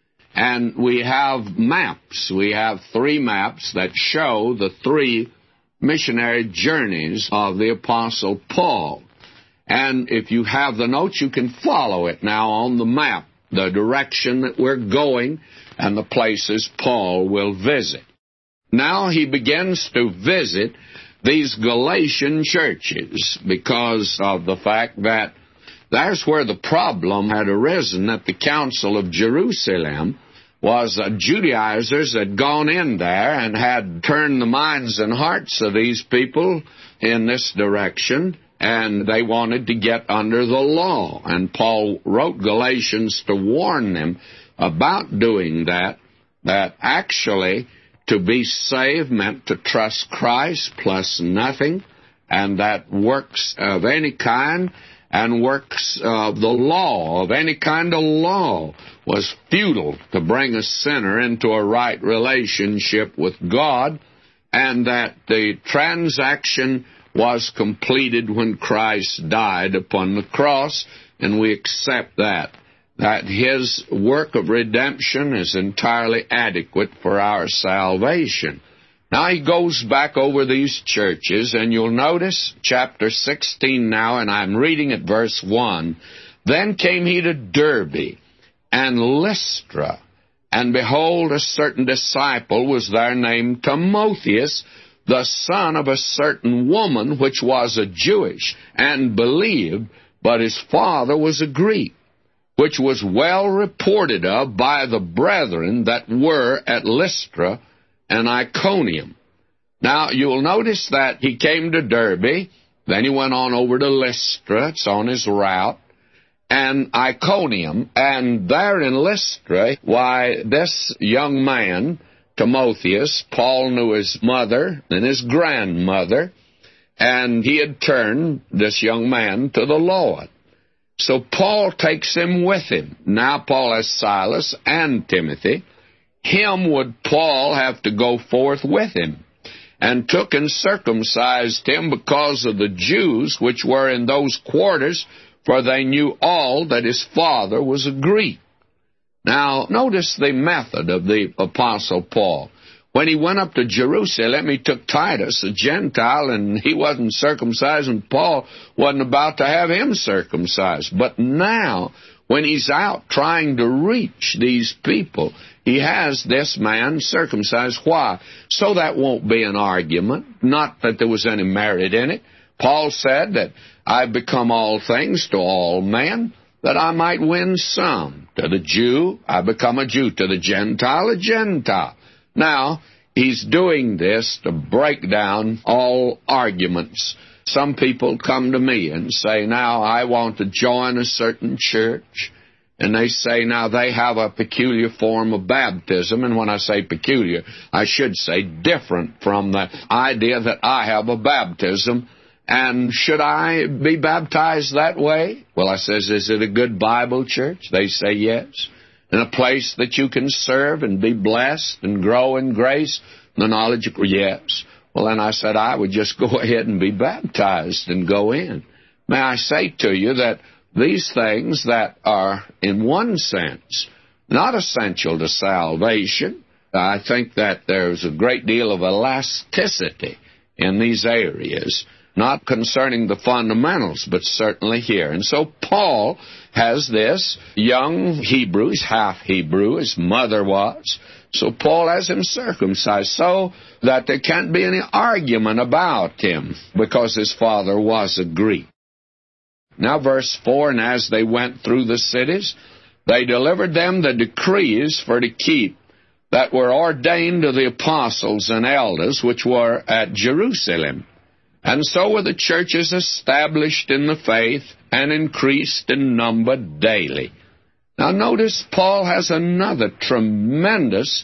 And we have maps. We have three maps that show the three missionary journeys of the Apostle Paul. And if you have the notes, you can follow it now on the map, the direction that we're going and the places Paul will visit. Now he begins to visit these Galatian churches because of the fact that that's where the problem had arisen at the Council of Jerusalem, was uh, Judaizers had gone in there and had turned the minds and hearts of these people in this direction, and they wanted to get under the law. And Paul wrote Galatians to warn them about doing that, that actually to be saved meant to trust Christ plus nothing, and that works of any kind and works of the law, of any kind of law, was futile to bring a sinner into a right relationship with God, and that the transaction was completed when Christ died upon the cross, and we accept that, that his work of redemption is entirely adequate for our salvation. Now he goes back over these churches, and you'll notice chapter sixteen now, and I'm reading at verse one. Then came he to Derbe and Lystra, and behold, a certain disciple was there named Timotheus, the son of a certain woman which was a Jewish, and believed, but his father was a Greek, which was well reported of by the brethren that were at Lystra and Iconium. Now, you'll notice that he came to Derbe, then he went on over to Lystra, it's on his route, and Iconium, and there in Lystra, why, this young man, Timotheus, Paul knew his mother and his grandmother, and he had turned this young man to the Lord. So Paul takes him with him. Now Paul has Silas and Timothy. Him would Paul have to go forth with him, and took and circumcised him because of the Jews which were in those quarters, for they knew all that his father was a Greek. Now, notice the method of the Apostle Paul. When he went up to Jerusalem, he took Titus, a Gentile, and he wasn't circumcised, and Paul wasn't about to have him circumcised. But now, when he's out trying to reach these people, he has this man circumcised. Why? So that won't be an argument, not that there was any merit in it. Paul said that I've become all things to all men, that I might win some. To the Jew, I become a Jew. To the Gentile, a Gentile. Now, he's doing this to break down all arguments. Some people come to me and say, now, I want to join a certain church. And they say, now, they have a peculiar form of baptism. And when I say peculiar, I should say different from the idea that I have a baptism. And should I be baptized that way? Well, I says, is it a good Bible church? They say yes. In a place that you can serve and be blessed and grow in grace, the knowledge of, yes. Well, then I said, I would just go ahead and be baptized and go in. May I say to you that these things that are, in one sense, not essential to salvation, I think that there's a great deal of elasticity in these areas, not concerning the fundamentals, but certainly here. And so Paul has this young Hebrew, he's half Hebrew, his mother was. So Paul has him circumcised so that there can't be any argument about him because his father was a Greek. Now verse four, and as they went through the cities, they delivered them the decrees for to keep that were ordained to the apostles and elders which were at Jerusalem. And so were the churches established in the faith and increased in number daily. Now notice Paul has another tremendous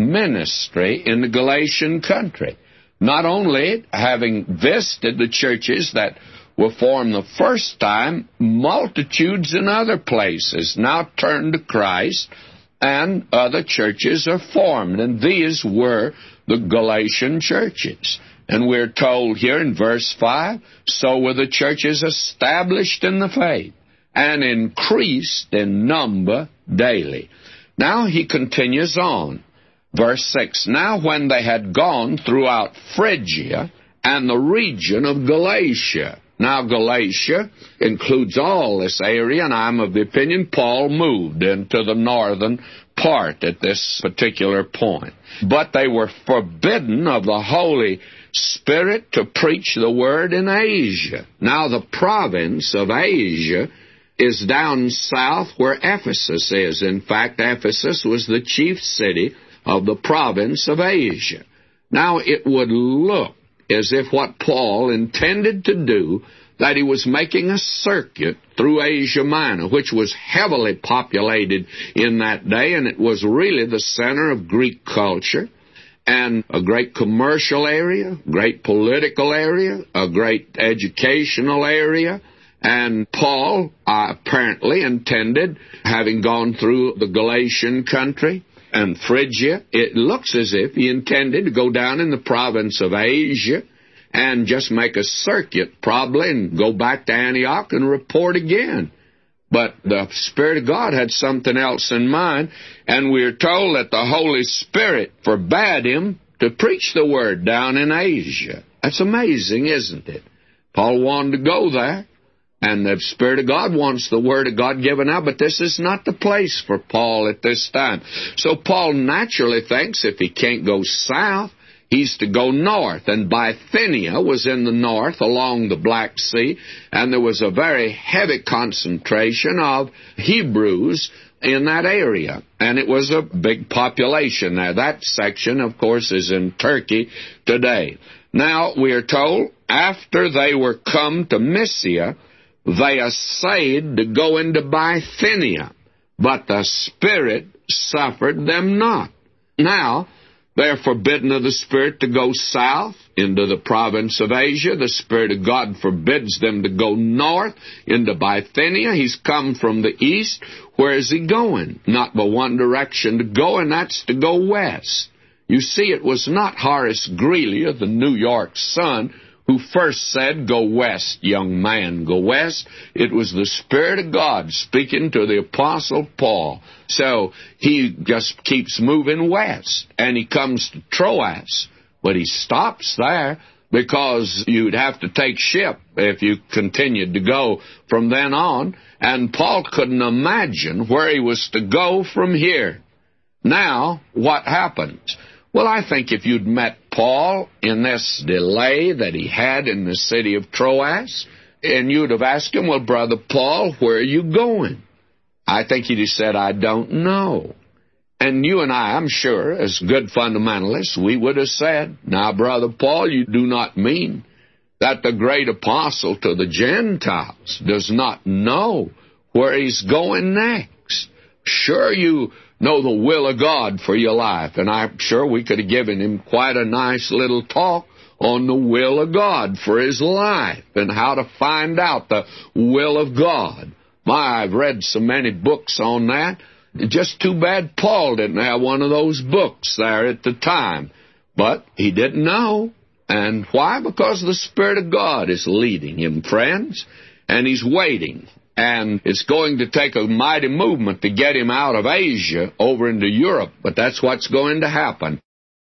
ministry in the Galatian country. Not only having visited the churches that were formed the first time, multitudes in other places now turned to Christ, and other churches are formed. And these were the Galatian churches. And we're told here in verse five, so were the churches established in the faith and increased in number daily. Now he continues on. Verse six, now when they had gone throughout Phrygia and the region of Galatia. Now Galatia includes all this area, and I'm of the opinion Paul moved into the northern part at this particular point. But they were forbidden of the Holy Spirit to preach the word in Asia. Now the province of Asia is down south where Ephesus is. In fact, Ephesus was the chief city of the province of Asia. Now it would look as if what Paul intended to do, that he was making a circuit through Asia Minor, which was heavily populated in that day, and it was really the center of Greek culture, and a great commercial area, great political area, a great educational area. And Paul uh, apparently intended, having gone through the Galatian country and Phrygia, it looks as if he intended to go down in the province of Asia and just make a circuit probably and go back to Antioch and report again. But the Spirit of God had something else in mind, and we're told that the Holy Spirit forbade him to preach the word down in Asia. That's amazing, isn't it? Paul wanted to go there, and the Spirit of God wants the Word of God given out, but this is not the place for Paul at this time. So Paul naturally thinks if he can't go south, he's to go north, and Bithynia was in the north along the Black Sea, and there was a very heavy concentration of Hebrews in that area, and it was a big population there. That section, of course, is in Turkey today. Now, we are told, after they were come to Mysia, they essayed to go into Bithynia, but the Spirit suffered them not. Now, they're forbidden of the Spirit to go south into the province of Asia. The Spirit of God forbids them to go north into Bithynia. He's come from the east. Where is he going? Not but one direction to go, and that's to go west. You see, it was not Horace Greeley of the New York Sun who first said, "Go west, young man, go west." It was the Spirit of God speaking to the Apostle Paul. So he just keeps moving west, and he comes to Troas, but he stops there because you'd have to take ship if you continued to go from then on, and Paul couldn't imagine where he was to go from here. Now, what happens? Well, I think if you'd met Paul in this delay that he had in the city of Troas, and you'd have asked him, "Well, Brother Paul, where are you going?" I think he'd have said, "I don't know." And you and I, I'm sure, as good fundamentalists, we would have said, "Now, Brother Paul, you do not mean that the great apostle to the Gentiles does not know where he's going next. Sure, you know the will of God for your life." And I'm sure we could have given him quite a nice little talk on the will of God for his life and how to find out the will of God. My, I've read so many books on that. Just too bad Paul didn't have one of those books there at the time. But he didn't know. And why? Because the Spirit of God is leading him, friends, and he's waiting. And it's going to take a mighty movement to get him out of Asia over into Europe, but that's what's going to happen.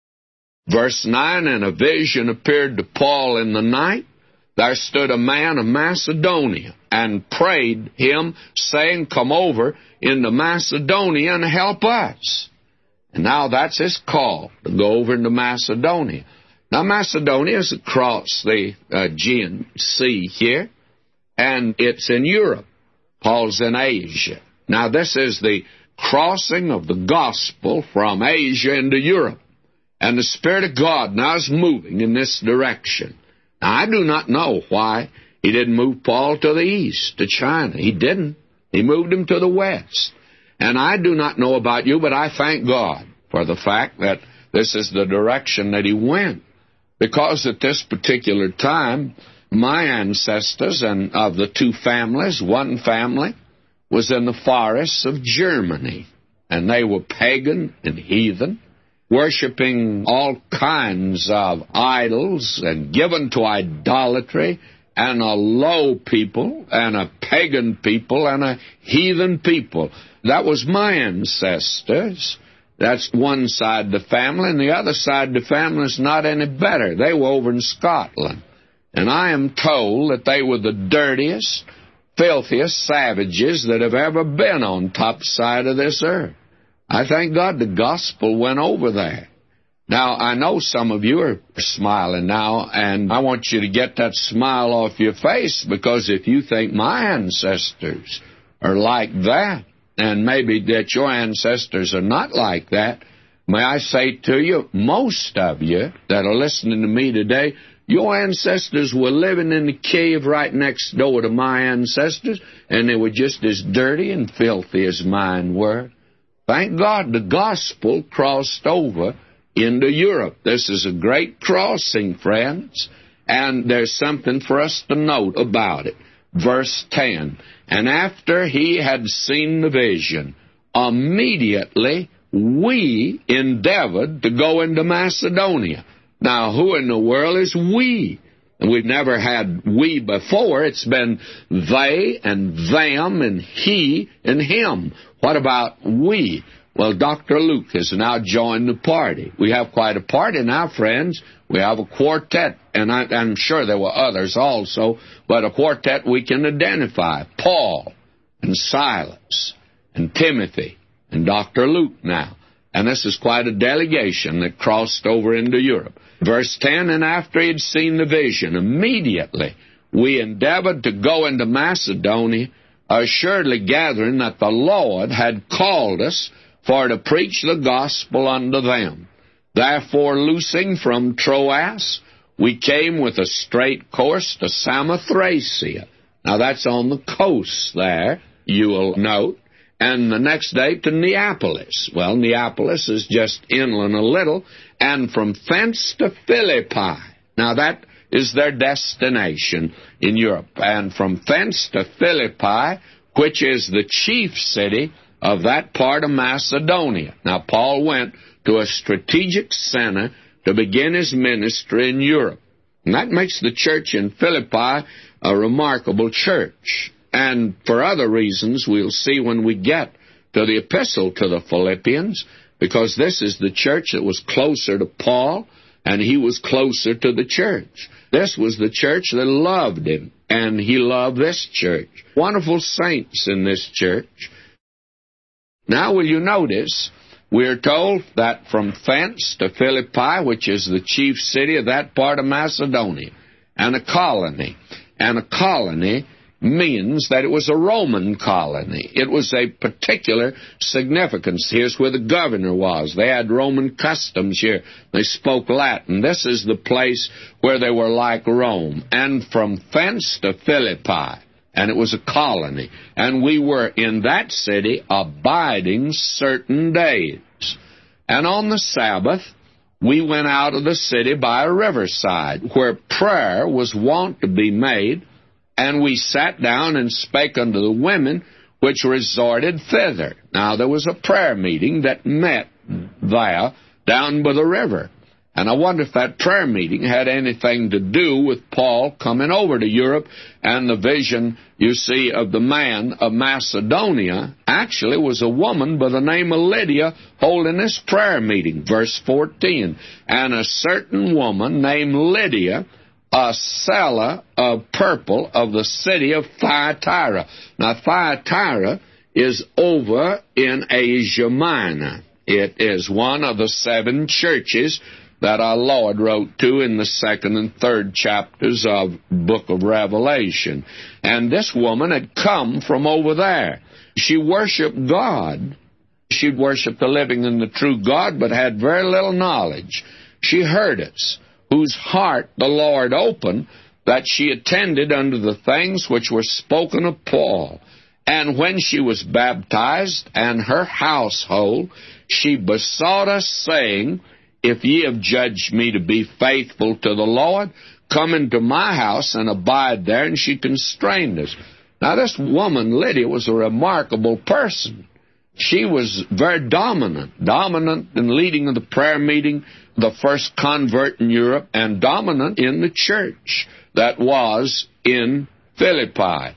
Verse nine, "And a vision appeared to Paul in the night. There stood a man of Macedonia, and prayed him, saying, 'Come over into Macedonia and help us.'" And now that's his call, to go over into Macedonia. Now, Macedonia is across the Aegean Sea here, and it's in Europe. Paul's in Asia. Now, this is the crossing of the gospel from Asia into Europe. And the Spirit of God now is moving in this direction. Now, I do not know why he didn't move Paul to the east, to China. He didn't. He moved him to the west. And I do not know about you, but I thank God for the fact that this is the direction that he went. Because at this particular time, my ancestors and of the two families, one family was in the forests of Germany, and they were pagan and heathen, worshiping all kinds of idols and given to idolatry, and a low people and a pagan people and a heathen people. That was my ancestors. That's one side of the family, and the other side of the family is not any better. They were over in Scotland. And I am told that they were the dirtiest, filthiest savages that have ever been on top side of this earth. I thank God the gospel went over there. Now, I know some of you are smiling now, and I want you to get that smile off your face, because if you think my ancestors are like that, and maybe that your ancestors are not like that, may I say to you, most of you that are listening to me today, your ancestors were living in the cave right next door to my ancestors, and they were just as dirty and filthy as mine were. Thank God the gospel crossed over into Europe. This is a great crossing, friends, and there's something for us to note about it. Verse ten, "And after he had seen the vision, immediately we endeavored to go into Macedonia." Now, who in the world is we? And we've never had we before. It's been they and them and he and him. What about we? Well, Doctor Luke has now joined the party. We have quite a party now, friends. We have a quartet, and I, I'm sure there were others also, but a quartet we can identify. Paul and Silas and Timothy and Doctor Luke now. And this is quite a delegation that crossed over into Europe. Verse ten, "And after he had seen the vision, immediately we endeavored to go into Macedonia, assuredly gathering that the Lord had called us for to preach the gospel unto them. Therefore, loosing from Troas, we came with a straight course to Samothracia." Now, that's on the coast there, you will note. And the next day to Neapolis. Well, Neapolis is just inland a little. And from thence to Philippi. Now that is their destination in Europe. And from thence to Philippi, which is the chief city of that part of Macedonia. Now Paul went to a strategic center to begin his ministry in Europe. And that makes the church in Philippi a remarkable church. And for other reasons we'll see when we get to the epistle to the Philippians, because this is the church that was closer to Paul, and he was closer to the church. This was the church that loved him, and he loved this church. Wonderful saints in this church. Now will you notice, we're told that from thence to Philippi, which is the chief city of that part of Macedonia, and a colony. And a colony means that it was a Roman colony. It was a particular significance. Here's where the governor was. They had Roman customs here. They spoke Latin. This is the place where they were like Rome. And from thence to Philippi. And it was a colony. And we were in that city abiding certain days. And on the Sabbath, we went out of the city by a riverside, where prayer was wont to be made, and we sat down and spake unto the women which resorted thither. Now there was a prayer meeting that met there down by the river. And I wonder if that prayer meeting had anything to do with Paul coming over to Europe, and the vision, you see, of the man of Macedonia actually was a woman by the name of Lydia holding this prayer meeting. Verse fourteen, and a certain woman named Lydia, a seller of purple of the city of Thyatira. Now Thyatira is over in Asia Minor. It is one of the seven churches that our Lord wrote to in the second and third chapters of book of Revelation. And this woman had come from over there. She worshiped God. She worshiped the living and the true God, but had very little knowledge. She heard us, whose heart the Lord opened, that she attended unto the things which were spoken of Paul. And when she was baptized, and her household, she besought us, saying, if ye have judged me to be faithful to the Lord, come into my house and abide there. And she constrained us. Now this woman, Lydia, was a remarkable person. She was very dominant, dominant in leading the prayer meeting, the first convert in Europe, and dominant in the church that was in Philippi.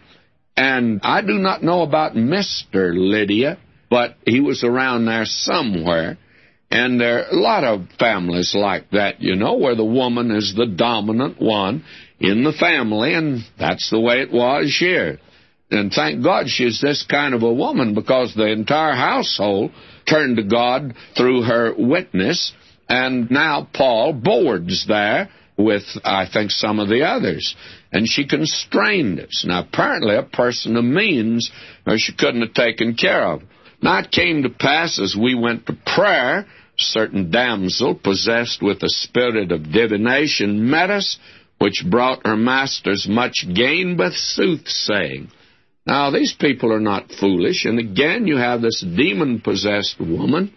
And I do not know about Mister Lydia, but he was around there somewhere. And there are a lot of families like that, you know, where the woman is the dominant one in the family, and that's the way it was here. And thank God she's this kind of a woman, because the entire household turned to God through her witness, and now Paul boards there with, I think, some of the others. And she constrained us. Now, apparently a person of means, or she couldn't have taken care of. Now, it came to pass as we went to prayer, certain damsel possessed with a spirit of divination met us, which brought her masters much gain by soothsaying. Now, these people are not foolish, and again you have this demon-possessed woman,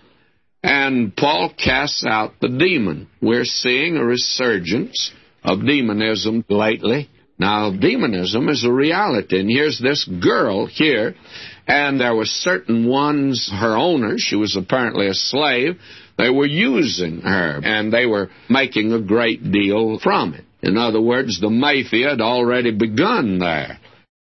and Paul casts out the demon. We're seeing a resurgence of demonism lately. Now, demonism is a reality, and here's this girl here, and there were certain ones, her owners, she was apparently a slave, they were using her, and they were making a great deal from it. In other words, the mafia had already begun there.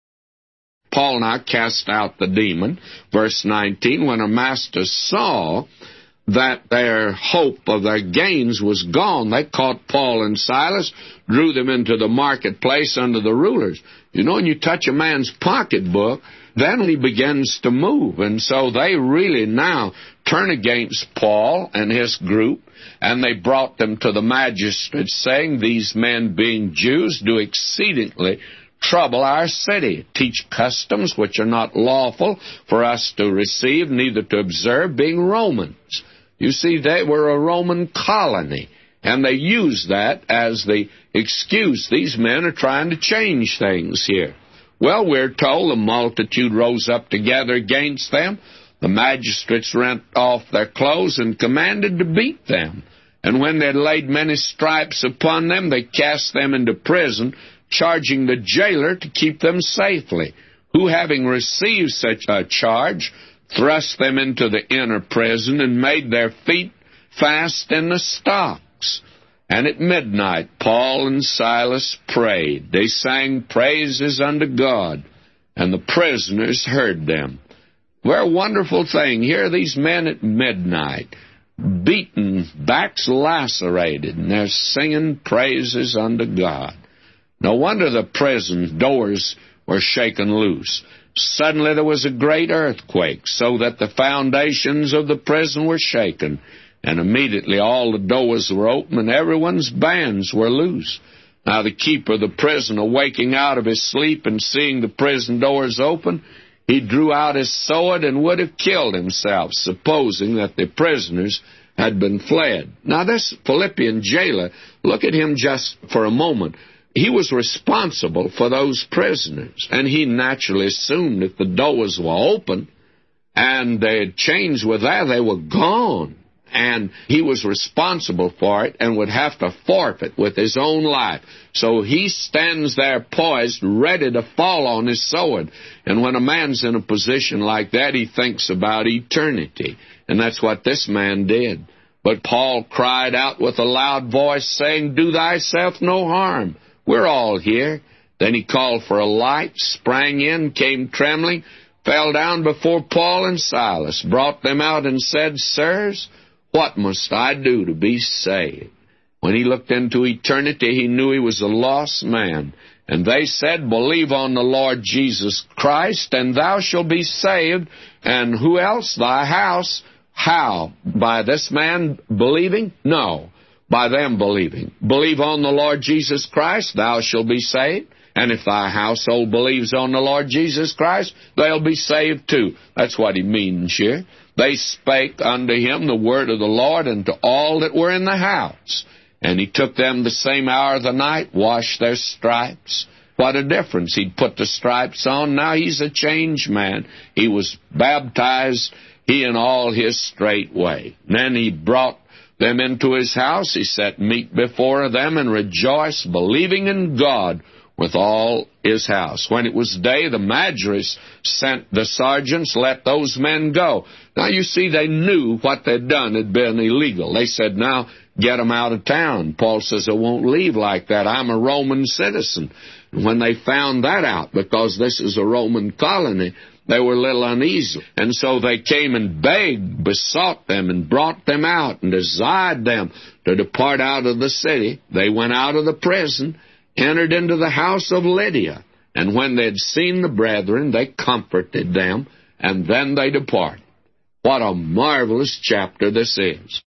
Paul now cast out the demon. Verse nineteen, when her masters saw that their hope of their gains was gone, they caught Paul and Silas, drew them into the marketplace under the rulers. You know, when you touch a man's pocketbook, then he begins to move. And so they really now turn against Paul and his group, and they brought them to the magistrates, saying, these men, being Jews, do exceedingly trouble our city, teach customs which are not lawful for us to receive, neither to observe, being Romans. You see, they were a Roman colony, and they used that as the excuse. These men are trying to change things here. Well, we're told the multitude rose up together against them. The magistrates rent off their clothes and commanded to beat them. And when they had laid many stripes upon them, they cast them into prison, charging the jailer to keep them safely, who, having received such a charge, thrust them into the inner prison, and made their feet fast in the stocks. And at midnight Paul and Silas prayed. They sang praises unto God, and the prisoners heard them. What a wonderful thing. Here are these men at midnight, beaten, backs lacerated, and they're singing praises unto God. No wonder the prison doors were shaken loose. Suddenly there was a great earthquake, so that the foundations of the prison were shaken. And immediately all the doors were open, and everyone's bands were loose. Now the keeper of the prison, awaking out of his sleep and seeing the prison doors open, he drew out his sword and would have killed himself, supposing that the prisoners had been fled. Now this Philippian jailer, look at him just for a moment. He was responsible for those prisoners, and he naturally assumed if the doors were open and the chains were there, they were gone. And he was responsible for it and would have to forfeit with his own life. So he stands there poised, ready to fall on his sword. And when a man's in a position like that, he thinks about eternity. And that's what this man did. But Paul cried out with a loud voice, saying, "Do thyself no harm. We're all here." Then he called for a light, sprang in, came trembling, fell down before Paul and Silas, brought them out and said, "Sirs, what must I do to be saved?" When he looked into eternity, he knew he was a lost man. And they said, "Believe on the Lord Jesus Christ, and thou shalt be saved, and who else? Thy house." How? By this man believing? No. By them believing. Believe on the Lord Jesus Christ, thou shalt be saved. And if thy household believes on the Lord Jesus Christ, they'll be saved too. That's what he means here. They spake unto him the word of the Lord, and to all that were in the house. And he took them the same hour of the night, washed their stripes. What a difference. He'd put the stripes on. Now he's a changed man. He was baptized, he and all his straightway. Then he brought them into his house. He set meat before them, and rejoiced, believing in God with all his house. When it was day, the magistrates sent the sergeants, let those men go. Now, you see, they knew what they'd done had been illegal. They said, now, get them out of town. Paul says, I won't leave like that. I'm a Roman citizen. And when they found that out, because this is a Roman colony, they were a little uneasy. And so they came and begged, besought them, and brought them out, and desired them to depart out of the city. They went out of the prison, entered into the house of Lydia. And when they had seen the brethren, they comforted them, and then they departed. What a marvelous chapter this is.